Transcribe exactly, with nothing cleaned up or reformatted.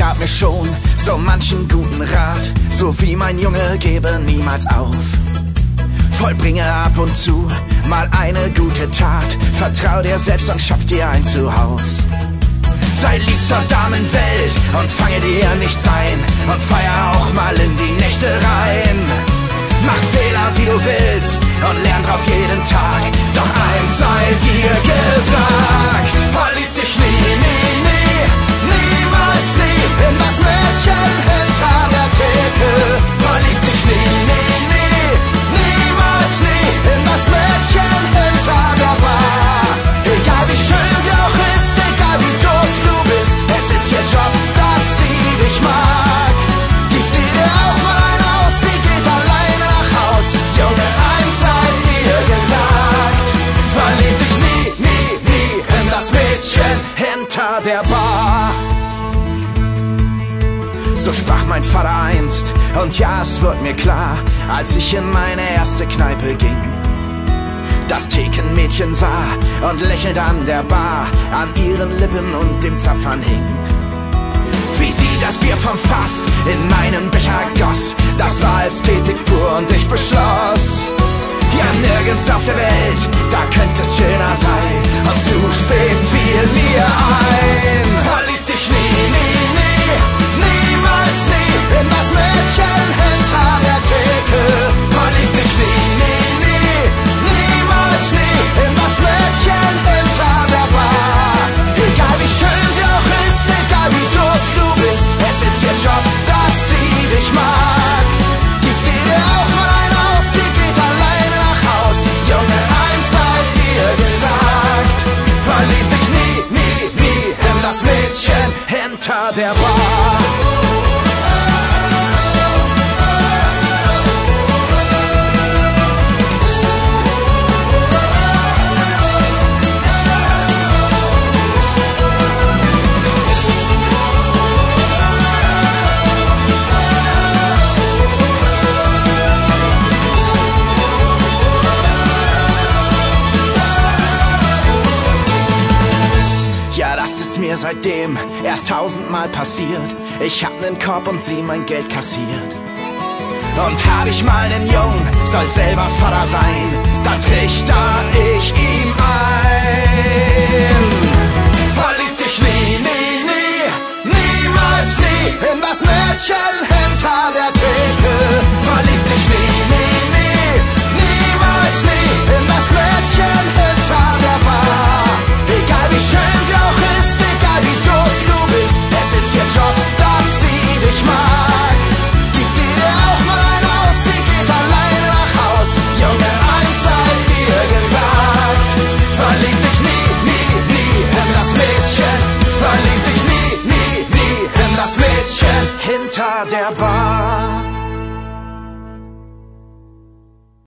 gab mir schon so manchen guten Rat, so wie mein Junge, gebe niemals auf. Vollbringe ab und zu mal eine gute Tat, vertrau dir selbst und schaff dir ein Zuhause. Sei lieb zur Damenwelt und fange dir nichts ein und feier auch mal in die Nächte rein. Mach Fehler wie du willst und lern draus jeden Tag, doch eins sei dir gesagt: Verlieb dich nie, nie, nie, niemals nie in das Mädchen hinter der Theke. Verlieb dich nie, nie, nie, niemals nie in das Mädchen hinter der Bar. Egal wie schön sie auch ist, egal wie doof du bist, es ist ihr Job, dass sie dich mag. Gib sie dir auch mal ein aus, sie geht alleine nach Haus. Junge, eins sei dir gesagt: Verlieb dich nie, nie, nie in das Mädchen hinter der Bar. So sprach mein Vater einst, und ja, es wird mir klar, als ich in meine erste Kneipe ging. Das Thekenmädchen sah und lächelt an der Bar, an ihren Lippen und dem Zapfern hing. Wie sie das Bier vom Fass in meinen Becher goss, das war Ästhetik pur und ich beschloss: Ja, nirgends auf der Welt, da könnte es schöner sein. Und zu spät fiel mir ein: Verlieb dich nie, nie, nie, niemals nie in das Mädchen hinter der Theke. Verlieb dich nie, nie, nie, niemals nie in das Mädchen hinter der Bar. Egal wie schön sie auch ist, egal wie doof du bist, es ist ihr Job, dass sie dich mag. Gib sie dir auch mal ein aus, sie geht alleine nach Haus. Junge, eins sei dir gesagt: Verlieb dich nie, nie, nie in das Mädchen hinter der Bar. Mir seitdem erst tausendmal passiert. Ich hab nen Korb und sie mein Geld kassiert. Und hab ich mal nen Jungen, soll selber Vater sein, dann trichter ich ihm ein: Verlieb dich nie, nie, nie, niemals nie in das Mädchen hinter der Tür.